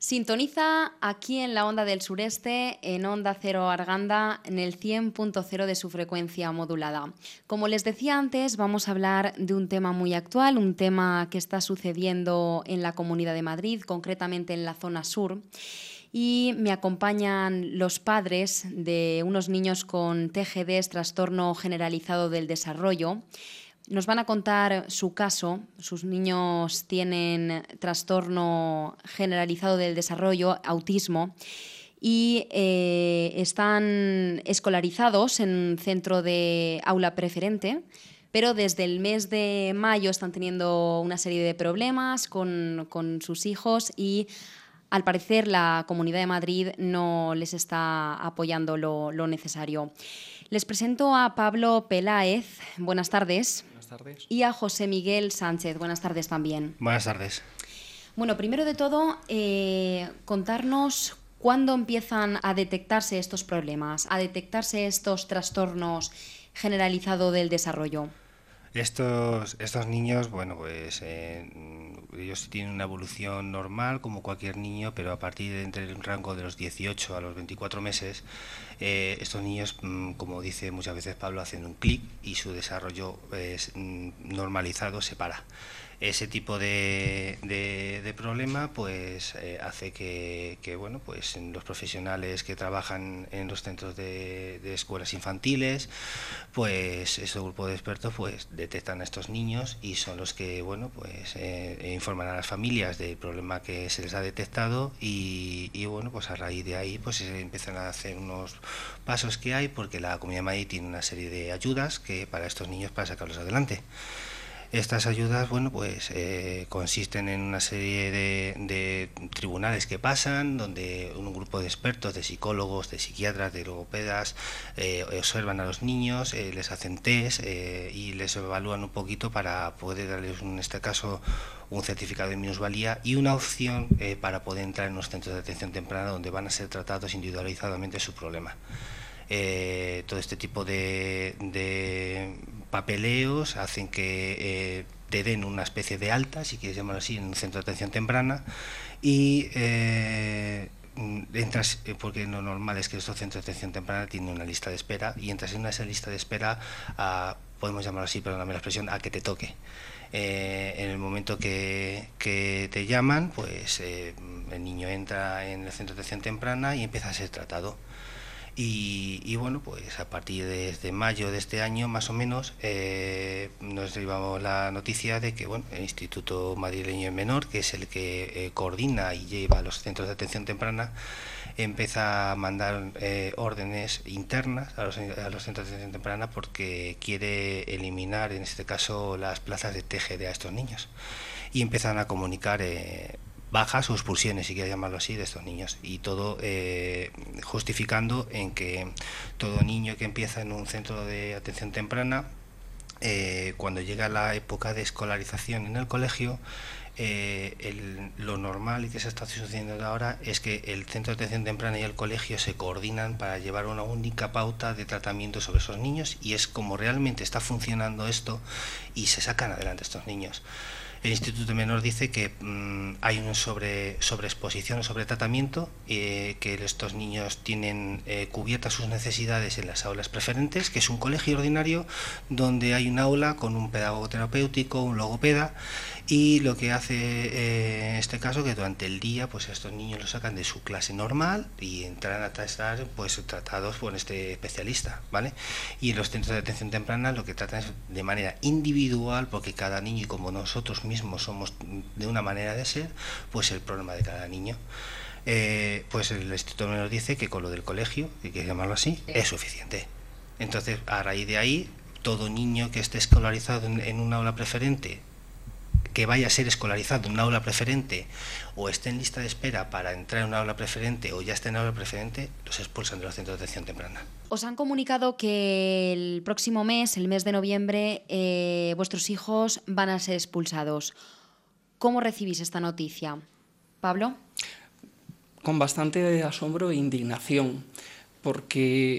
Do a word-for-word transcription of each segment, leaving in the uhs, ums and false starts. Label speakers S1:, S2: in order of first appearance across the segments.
S1: Sintoniza aquí en la Onda del Sureste, en Onda Cero Arganda, en el cien punto cero de su frecuencia modulada. Como les decía antes, vamos a hablar de un tema muy actual, un tema que está sucediendo en la Comunidad de Madrid, concretamente en la zona sur. Y me acompañan los padres de unos niños con T G D, trastorno generalizado del desarrollo. Nos van a contar su caso. Sus niños tienen trastorno generalizado del desarrollo, autismo, y eh, están escolarizados en un centro de aula preferente, pero desde el mes de mayo están teniendo una serie de problemas con, con sus hijos y al parecer la Comunidad de Madrid no les está apoyando lo, lo necesario. Les presento a Pablo Peláez. Buenas tardes.
S2: Buenas tardes.
S1: Y a José Miguel Sánchez. Buenas tardes también.
S2: Buenas tardes.
S1: Bueno, primero de todo, eh, contarnos cuándo empiezan a detectarse estos problemas, a detectarse estos trastornos generalizados del desarrollo.
S2: Estos, estos niños, bueno, pues eh, ellos tienen una evolución normal como cualquier niño, pero a partir de entre un rango de los dieciocho a los veinticuatro meses, eh, estos niños, como dice muchas veces Pablo, hacen un clic y su desarrollo es normalizado se para. Ese tipo de, de, de problema pues eh, hace que, que bueno pues los profesionales que trabajan en los centros de, de escuelas infantiles, pues ese grupo de expertos pues detectan a estos niños y son los que bueno pues eh, informan a las familias del problema que se les ha detectado y, y bueno pues a raíz de ahí pues se empiezan a hacer unos pasos que hay, porque la Comunidad de Madrid tiene una serie de ayudas que para estos niños para sacarlos adelante. Estas ayudas, bueno, pues eh, consisten en una serie de, de tribunales que pasan, donde un grupo de expertos, de psicólogos, de psiquiatras, de logopedas, eh, observan a los niños, eh, les hacen test eh, y les evalúan un poquito para poder darles, en este caso, un certificado de minusvalía y una opción eh, para poder entrar en los centros de atención temprana donde van a ser tratados individualizadamente su problema. Eh, todo este tipo de, de papeleos hacen que eh, te den una especie de alta, si quieres llamarlo así, en un centro de atención temprana y eh, entras, porque lo normal es que estos centros de atención temprana tienen una lista de espera y entras en una esa lista de espera a, podemos llamarlo así, perdóname la expresión, a que te toque. Eh, en el momento que, que te llaman, pues eh, el niño entra en el centro de atención temprana y empieza a ser tratado. Y, y bueno, pues a partir de, de mayo de este año, más o menos, eh, nos llevamos la noticia de que bueno, el Instituto Madrileño del Menor, que es el que eh, coordina y lleva los centros de atención temprana, empieza a mandar eh, órdenes internas a los, a los centros de atención temprana porque quiere eliminar, en este caso, las plazas de T G D a estos niños. Y empiezan a comunicar eh, bajas o expulsiones, si quieres llamarlo así, de estos niños, y todo eh, justificando en que todo niño que empieza en un centro de atención temprana, eh, cuando llega la época de escolarización en el colegio, eh, el, lo normal y que se está sucediendo ahora es que el centro de atención temprana y el colegio se coordinan para llevar una única pauta de tratamiento sobre esos niños, y es como realmente está funcionando esto y se sacan adelante estos niños. El Instituto Menor dice que mmm, hay una sobre, sobreexposición o sobretratamiento, eh, que estos niños tienen eh, cubiertas sus necesidades en las aulas preferentes, que es un colegio ordinario donde hay un aula con un pedagogo terapéutico, un logopeda, y lo que hace eh, en este caso que durante el día pues estos niños los sacan de su clase normal y entran a estar pues tratados por este especialista, ¿vale? Y en los centros de atención temprana lo que tratan es de manera individual, porque cada niño, y como nosotros mismos somos de una manera de ser, pues el problema de cada niño. Eh, pues el Instituto Menor dice que con lo del colegio, si quieres llamarlo así, sí, es suficiente. Entonces, a raíz de ahí, todo niño que esté escolarizado en, en un aula preferente, que vaya a ser escolarizado en un aula preferente o esté en lista de espera para entrar en un aula preferente o ya esté en aula preferente, los expulsan de los centros de atención temprana.
S1: Os han comunicado que el próximo mes, el mes de noviembre, eh, vuestros hijos van a ser expulsados. ¿Cómo recibís esta noticia? ¿Pablo?
S3: Con bastante asombro e indignación, porque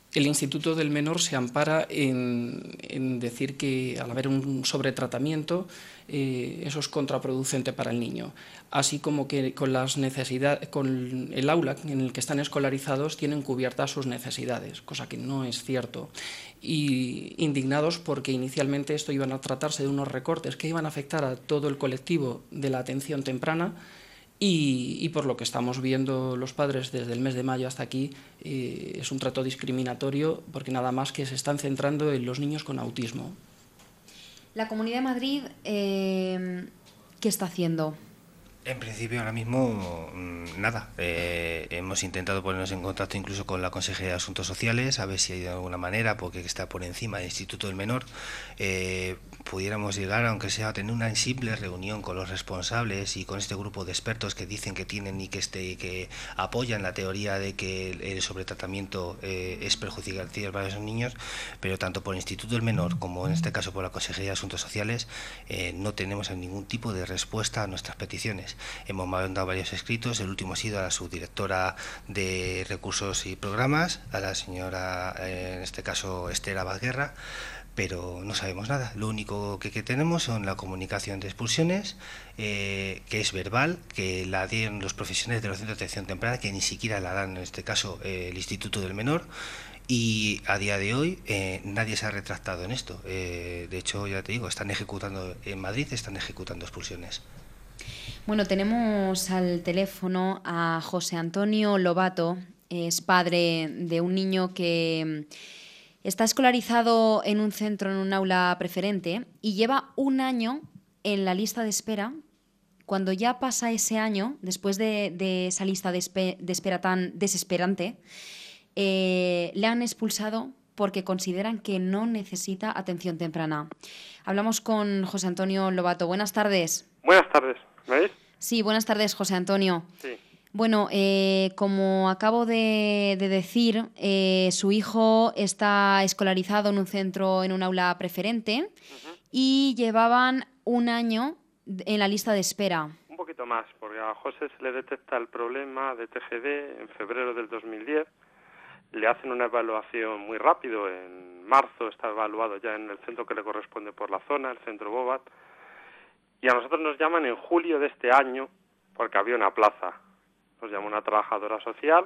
S3: El Instituto del Menor se ampara en, en decir que al haber un sobretratamiento eh, eso es contraproducente para el niño, así como que con las necesidades, con el aula en el que están escolarizados tienen cubiertas sus necesidades, cosa que no es cierto. Y indignados porque inicialmente esto iban a tratarse de unos recortes que iban a afectar a todo el colectivo de la atención temprana. Y, y por lo que estamos viendo los padres desde el mes de mayo hasta aquí, eh, es un trato discriminatorio porque nada más que se están centrando en los niños con autismo.
S1: La Comunidad de Madrid, eh, ¿qué está haciendo?
S2: En principio, ahora mismo, nada. Eh, hemos intentado ponernos en contacto incluso con la Consejería de Asuntos Sociales, a ver si hay de alguna manera, porque está por encima del Instituto del Menor, eh, pudiéramos llegar, aunque sea a tener una simple reunión con los responsables y con este grupo de expertos que dicen que tienen y que este que apoyan la teoría de que el sobretratamiento eh, es perjudicial para esos niños, pero tanto por el Instituto del Menor como en este caso por la Consejería de Asuntos Sociales eh, no tenemos ningún tipo de respuesta a nuestras peticiones. Hemos mandado varios escritos, el último ha sido a la subdirectora de Recursos y Programas, a la señora, eh, en este caso, Esther Abadguerra, pero no sabemos nada. Lo único que, que tenemos son la comunicación de expulsiones, eh, que es verbal, que la dieron los profesionales de los centros de atención temprana, que ni siquiera la dan, en este caso, eh, el Instituto del Menor, y a día de hoy eh, nadie se ha retractado en esto. Eh, de hecho, ya te digo, están ejecutando, en Madrid están ejecutando expulsiones.
S1: Bueno, tenemos al teléfono a José Antonio Lobato, es padre de un niño que está escolarizado en un centro, en un aula preferente, y lleva un año en la lista de espera. Cuando ya pasa ese año, después de, de esa lista de, espe de, espera tan desesperante, eh, le han expulsado porque consideran que no necesita atención temprana. Hablamos con José Antonio Lobato. Buenas tardes.
S4: Buenas tardes. ¿Me oís?
S1: Sí, buenas tardes, José Antonio.
S4: Sí.
S1: Bueno, eh, como acabo de, de decir, eh, su hijo está escolarizado en un centro, en un aula preferente, uh-huh. y llevaban un año en la lista de espera.
S4: Un poquito más, porque a José se le detecta el problema de T G D en febrero del dos mil diez. Le hacen una evaluación muy rápido. En marzo está evaluado ya en el centro que le corresponde por la zona, el centro Bobat. Y a nosotros nos llaman en julio de este año porque había una plaza. Nos llama una trabajadora social.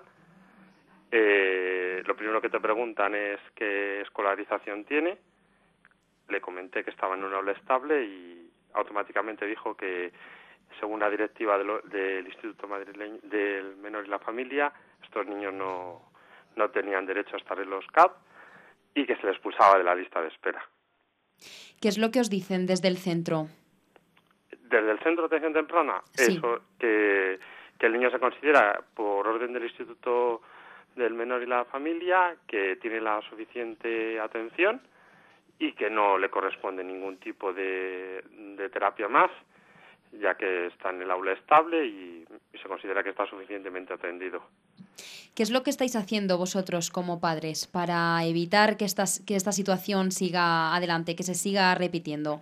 S4: Eh, lo primero que te preguntan es qué escolarización tiene. Le comenté que estaba en un aula estable y automáticamente dijo que, según la directiva de lo, del Instituto Madrileño del Menor y la Familia, estos niños no, no tenían derecho a estar en los C A D y que se les expulsaba de la lista de espera.
S1: ¿Qué es lo que os dicen desde el centro?
S4: Desde el centro de atención temprana,
S1: sí.
S4: eso, que, que el niño se considera, por orden del Instituto del Menor y la Familia, que tiene la suficiente atención y que no le corresponde ningún tipo de, de terapia más, ya que está en el aula estable y, y se considera que está suficientemente atendido.
S1: ¿Qué es lo que estáis haciendo vosotros como padres para evitar que esta, que esta situación siga adelante, que se siga repitiendo?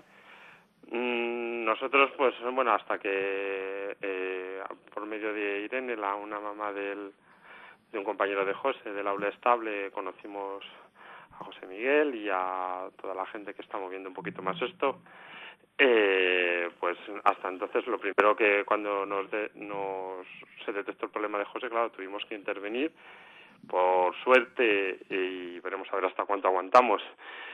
S4: Mm, nosotros, pues, bueno, hasta que eh, por medio de Irene, la una mamá del, de un compañero de José del aula estable, conocimos a José Miguel y a toda la gente que está moviendo un poquito más esto. Eh, pues hasta entonces lo primero que cuando nos, de, nos se detectó el problema de José, claro, tuvimos que intervenir. Por suerte, y veremos a ver hasta cuánto aguantamos,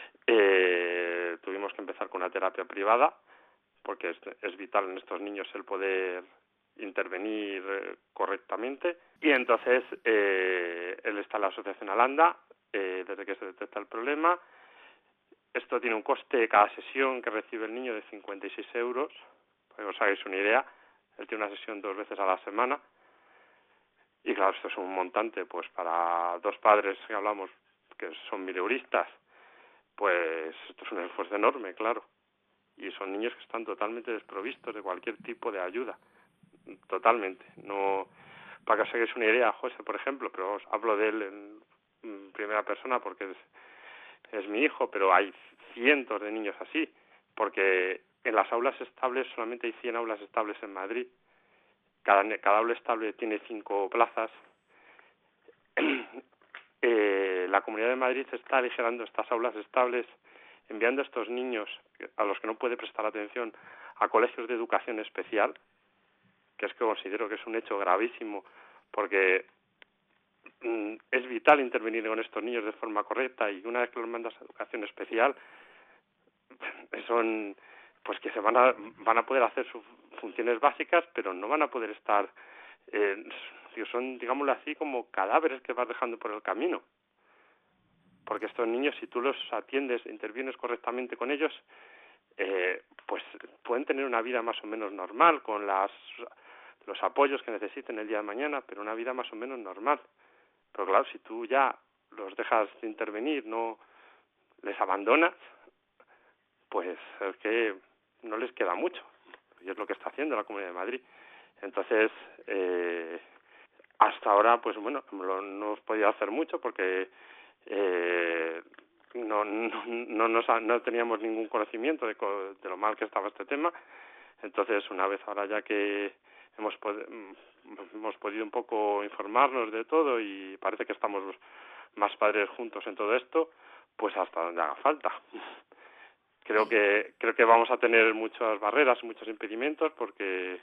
S4: eh, tuvimos que empezar con una terapia privada, porque es, es vital en estos niños el poder intervenir eh, correctamente. Y entonces eh, él está en la asociación Alanda, eh, desde que se detecta el problema. Esto tiene un coste cada sesión que recibe el niño de cincuenta y seis euros, para que os hagáis una idea. Él tiene una sesión dos veces a la semana. Y claro, esto es un montante, pues para dos padres que hablamos, que son mileuristas, pues esto es un esfuerzo enorme, claro. Y son niños que están totalmente desprovistos de cualquier tipo de ayuda. Totalmente. No, para que os hagáis una idea, José, por ejemplo, pero os hablo de él en, en primera persona porque es, es mi hijo, pero hay cientos de niños así, porque en las aulas estables solamente hay cien aulas estables en Madrid. Cada, cada aula estable tiene cinco plazas. eh, eh, la Comunidad de Madrid está aligerando estas aulas estables, enviando a estos niños a los que no puede prestar atención a colegios de educación especial, que es que considero que es un hecho gravísimo, porque mm, es vital intervenir con estos niños de forma correcta, y una vez que los mandas a educación especial, son pues que se van a van a poder hacer sus funciones básicas, pero no van a poder estar eh, son, digámoslo así, como cadáveres que vas dejando por el camino. Porque estos niños, si tú los atiendes, intervienes correctamente con ellos, eh, pues pueden tener una vida más o menos normal, con las los apoyos que necesiten el día de mañana, pero una vida más o menos normal. Pero claro, si tú ya los dejas de intervenir, no les abandonas, pues es que no les queda mucho. Y es lo que está haciendo la Comunidad de Madrid. Entonces, eh, hasta ahora, pues bueno, no, no hemos podido hacer mucho porque eh, no, no, no, nos ha, no teníamos ningún conocimiento de, de lo mal que estaba este tema. Entonces, una vez ahora ya que hemos, pod hemos podido un poco informarnos de todo y parece que estamos más padres juntos en todo esto, pues hasta donde haga falta. Creo que creo que vamos a tener muchas barreras, muchos impedimentos, porque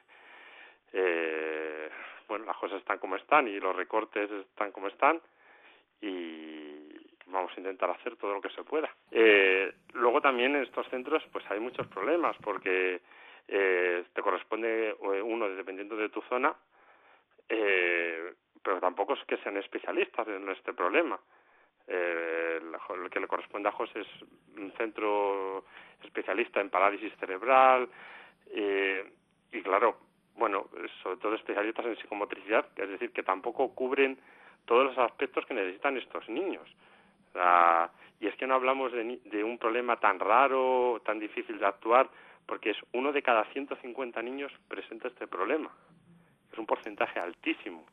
S4: eh, bueno, las cosas están como están y los recortes están como están, y vamos a intentar hacer todo lo que se pueda. Eh, luego también en estos centros pues hay muchos problemas, porque eh, te corresponde uno dependiendo de tu zona, eh, pero tampoco es que sean especialistas en este problema. Eh, el que le corresponde a José es un centro especialista en parálisis cerebral, eh, y claro, bueno, sobre todo especialistas en psicomotricidad, es decir, que tampoco cubren todos los aspectos que necesitan estos niños. O sea, y es que no hablamos de, de un problema tan raro, tan difícil de actuar, porque es uno de cada ciento cincuenta niños presenta este problema. Es un porcentaje altísimo.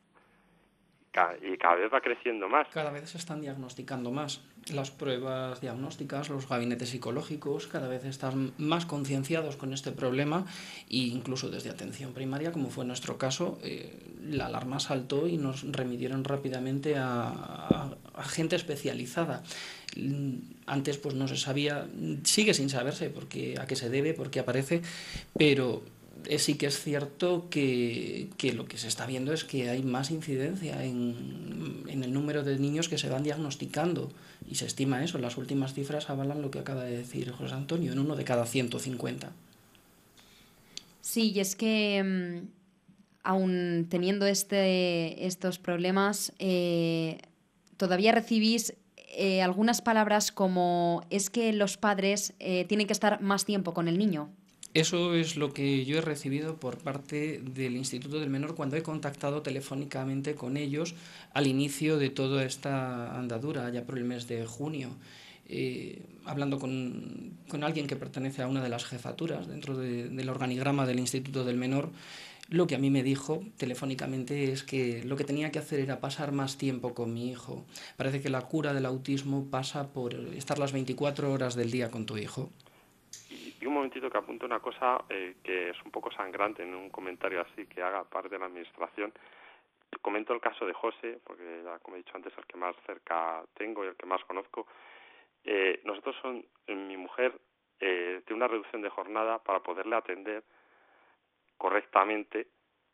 S4: Y cada vez va creciendo más.
S3: Cada vez se están diagnosticando más. Las pruebas diagnósticas, los gabinetes psicológicos cada vez están más concienciados con este problema, e incluso desde atención primaria, como fue nuestro caso, eh, la alarma saltó y nos remitieron rápidamente a, a, a gente especializada. Antes pues no se sabía, sigue sin saberse porque, a qué se debe, por qué aparece, pero sí que es cierto que, que lo que se está viendo es que hay más incidencia en, en el número de niños que se van diagnosticando, y se estima eso. Las últimas cifras avalan lo que acaba de decir José Antonio, en uno de cada ciento cincuenta.
S1: Sí, y es que um, aún teniendo este, estos problemas, eh, todavía recibís eh, algunas palabras como es que los padres eh, tienen que estar más tiempo con el niño.
S3: Eso es lo que yo he recibido por parte del Instituto del Menor cuando he contactado telefónicamente con ellos al inicio de toda esta andadura, ya por el mes de junio, eh, hablando con, con alguien que pertenece a una de las jefaturas dentro de, del organigrama del Instituto del Menor. Lo que a mí me dijo telefónicamente es que lo que tenía que hacer era pasar más tiempo con mi hijo. Parece que la cura del autismo pasa por estar las veinticuatro horas del día con tu hijo.
S4: Y un momentito que apunto una cosa eh, que es un poco sangrante en un comentario así que haga parte de la administración. Comento el caso de José, porque ya, como he dicho antes, el que más cerca tengo y el que más conozco. Eh, nosotros, son mi mujer, eh, tiene una reducción de jornada para poderle atender correctamente.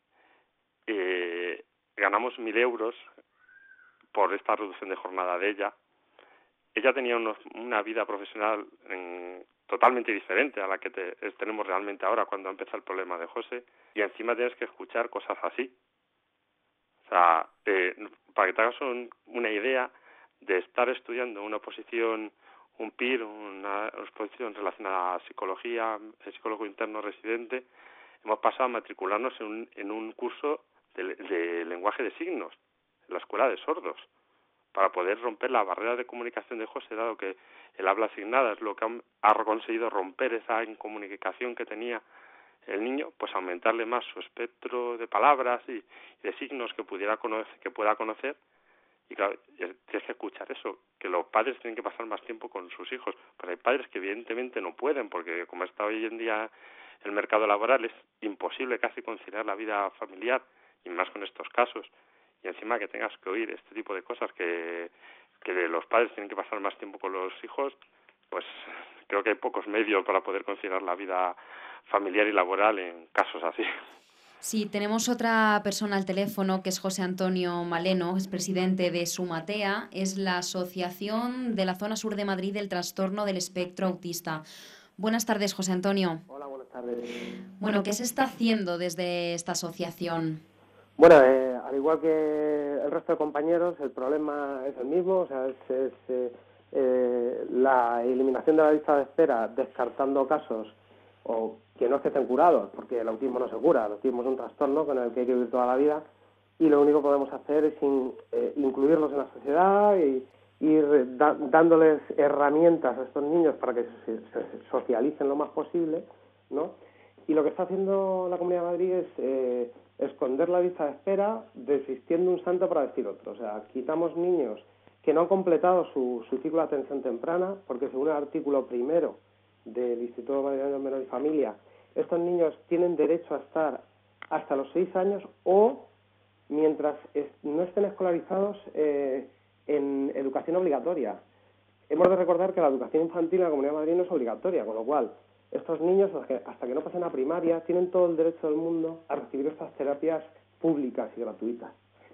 S4: Eh, ganamos mil euros por esta reducción de jornada de ella. Ella tenía unos, una vida profesional en, totalmente diferente a la que te, tenemos realmente ahora cuando empieza el problema de José, y encima tienes que escuchar cosas así. O sea, eh, para que te hagas un, una idea de estar estudiando una oposición, un P I R, una oposición relacionada a psicología, psicólogo interno residente, hemos pasado a matricularnos en un, en un curso de, de lenguaje de signos en la escuela de sordos, para poder romper la barrera de comunicación de José, dado que el habla asignada es lo que ha conseguido romper esa incomunicación que tenía el niño, pues aumentarle más su espectro de palabras y, y de signos que pudiera conocer, que pueda conocer. Y claro, tienes que escuchar eso, que los padres tienen que pasar más tiempo con sus hijos. Pues hay padres que evidentemente no pueden, porque como está hoy en día el mercado laboral, es imposible casi conciliar la vida familiar, y más con estos casos. Y encima que tengas que oír este tipo de cosas que, que los padres tienen que pasar más tiempo con los hijos, pues creo que hay pocos medios para poder conciliar la vida familiar y laboral en casos así.
S1: Sí, tenemos otra persona al teléfono que es José Antonio Maleno, es presidente de Sumatea, es la Asociación de la Zona Sur de Madrid del Trastorno del Espectro Autista. Buenas tardes, José Antonio.
S5: Hola, buenas tardes.
S1: Bueno, ¿qué se está haciendo desde esta asociación?
S5: Bueno, eh, al igual que el resto de compañeros, el problema es el mismo, o sea, es, es eh, eh, la eliminación de la lista de espera, descartando casos o que no estén curados, porque el autismo no se cura, el autismo es un trastorno con el que hay que vivir toda la vida, y lo único que podemos hacer es in, eh, incluirlos en la sociedad y ir da, dándoles herramientas a estos niños para que se, se socialicen lo más posible, ¿no? Y lo que está haciendo la Comunidad de Madrid es eh, esconder la lista de espera, desistiendo un santo para decir otro. O sea, quitamos niños que no han completado su, su ciclo de atención temprana, porque según el artículo primero del Instituto Madrileño de Menor y Familia, estos niños tienen derecho a estar hasta los seis años o mientras es, no estén escolarizados eh, en educación obligatoria. Hemos de recordar que la educación infantil en la Comunidad de Madrid no es obligatoria, con lo cual estos niños, hasta que no pasen a primaria, tienen todo el derecho del mundo a recibir estas terapias públicas y gratuitas.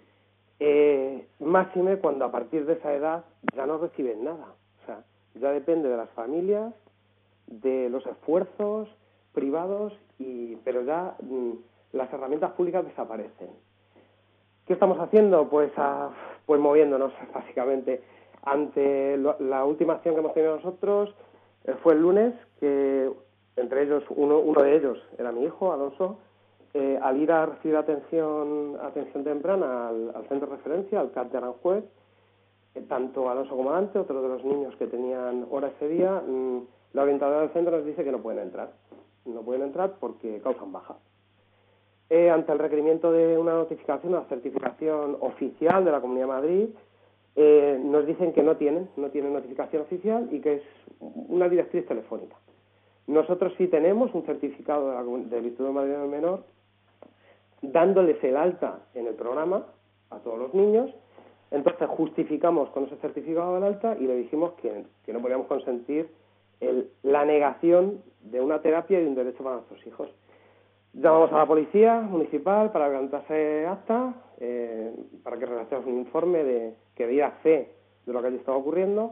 S5: Eh, máxime cuando a partir de esa edad ya no reciben nada. O sea, ya depende de las familias, de los esfuerzos privados, y pero ya mmm, las herramientas públicas desaparecen. ¿Qué estamos haciendo? Pues, a, pues moviéndonos, básicamente. Ante lo, la última acción que hemos tenido nosotros eh, fue el lunes, que entre ellos, uno, uno de ellos era mi hijo, Alonso, eh, al ir a recibir atención atención temprana al, al centro de referencia, al C A P de Aranjuez, eh, tanto Alonso como Dante, otro de los niños que tenían hora ese día, mmm, la orientadora del centro nos dice que no pueden entrar. No pueden entrar porque causan baja. Eh, ante el requerimiento de una notificación, una certificación oficial de la Comunidad de Madrid, eh, nos dicen que no tienen, no tienen notificación oficial y que es una directriz telefónica. Nosotros sí tenemos un certificado de la, del Instituto Madrileño del Menor, dándoles el alta en el programa a todos los niños. Entonces justificamos con ese certificado del alta y le dijimos que, que no podíamos consentir el, la negación de una terapia y un derecho para nuestros hijos. Llamamos a la policía municipal para levantarse acta, eh, para que redactemos un informe de que diera fe de lo que allí estaba ocurriendo,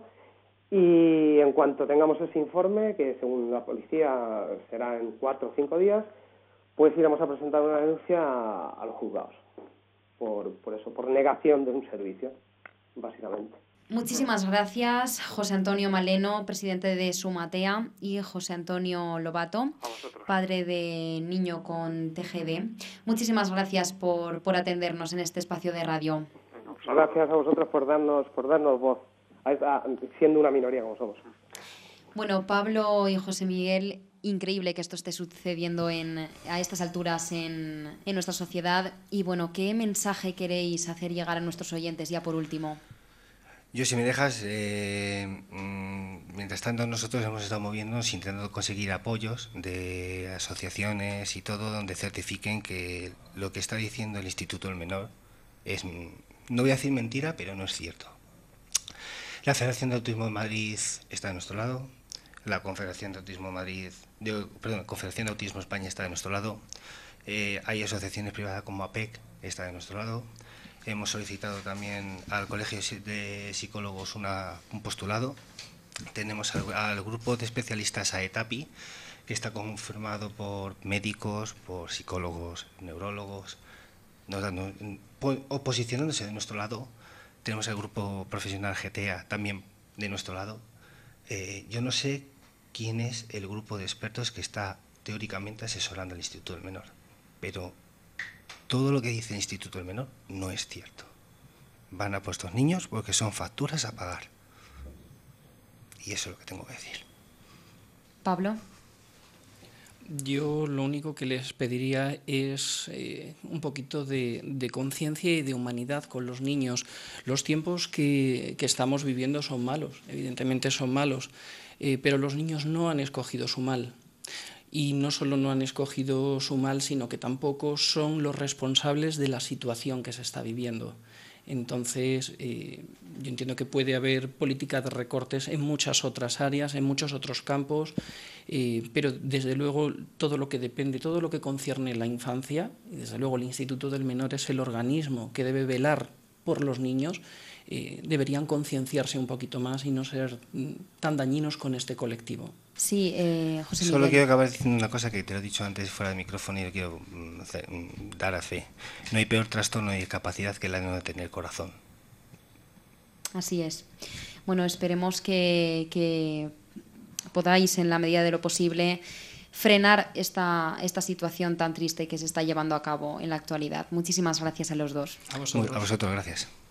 S5: y en cuanto tengamos ese informe, que según la policía será en cuatro o cinco días, pues iremos a presentar una denuncia a, a los juzgados por, por eso, por negación de un servicio, básicamente.
S1: Muchísimas gracias, José Antonio Maleno, presidente de Sumatea, y José Antonio Lobato, padre de niño con T G D. Muchísimas gracias por, por atendernos en este espacio de radio.
S5: Gracias a vosotros por darnos, por darnos voz, siendo una minoría como somos.
S1: Bueno, Pablo y José Miguel, increíble que esto esté sucediendo en, a estas alturas en, en nuestra sociedad. Y bueno, ¿qué mensaje queréis hacer llegar a nuestros oyentes ya por último?
S2: Yo, si me dejas, eh, mientras tanto nosotros hemos estado moviéndonos intentando conseguir apoyos de asociaciones y todo donde certifiquen que lo que está diciendo el Instituto del Menor es, no voy a decir mentira, pero no es cierto. La Federación de Autismo de Madrid está de nuestro lado, la Confederación de Autismo de Madrid, de, perdón, Confederación de Autismo España está de nuestro lado, eh, hay asociaciones privadas como A P E C, está de nuestro lado. Hemos solicitado también al Colegio de Psicólogos una, un postulado. Tenemos al, al grupo de especialistas AETAPI, que está conformado por médicos, por psicólogos, neurólogos, nos dan, o posicionándose de nuestro lado. Tenemos el grupo profesional G T A también de nuestro lado. Eh, yo no sé quién es el grupo de expertos que está teóricamente asesorando al Instituto del Menor, pero todo lo que dice el Instituto del Menor no es cierto. Van a por estos niños porque son facturas a pagar. Y eso es lo que tengo que decir.
S1: Pablo.
S3: Yo lo único que les pediría es eh, un poquito de, de conciencia y de humanidad con los niños. Los tiempos que, que estamos viviendo son malos, evidentemente son malos, eh, pero los niños no han escogido su mal. y no solo no han escogido su mal, sino que tampoco son los responsables de la situación que se está viviendo. Entonces, eh, yo entiendo que puede haber políticas de recortes en muchas otras áreas, en muchos otros campos, eh, pero desde luego todo lo que depende, todo lo que concierne la infancia, y desde luego el Instituto del Menor es el organismo que debe velar por los niños, eh, deberían concienciarse un poquito más y no ser tan dañinos con este colectivo.
S1: Sí, eh, José Miguel.
S2: Solo quiero acabar diciendo una cosa que te lo he dicho antes fuera del micrófono y lo quiero hacer, dar a fe. No hay peor trastorno y discapacidad que el de no tener corazón.
S1: Así es. Bueno, esperemos que, que podáis, en la medida de lo posible, frenar esta, esta situación tan triste que se está llevando a cabo en la actualidad. Muchísimas gracias a los dos.
S3: A vosotros.
S2: A vosotros, gracias.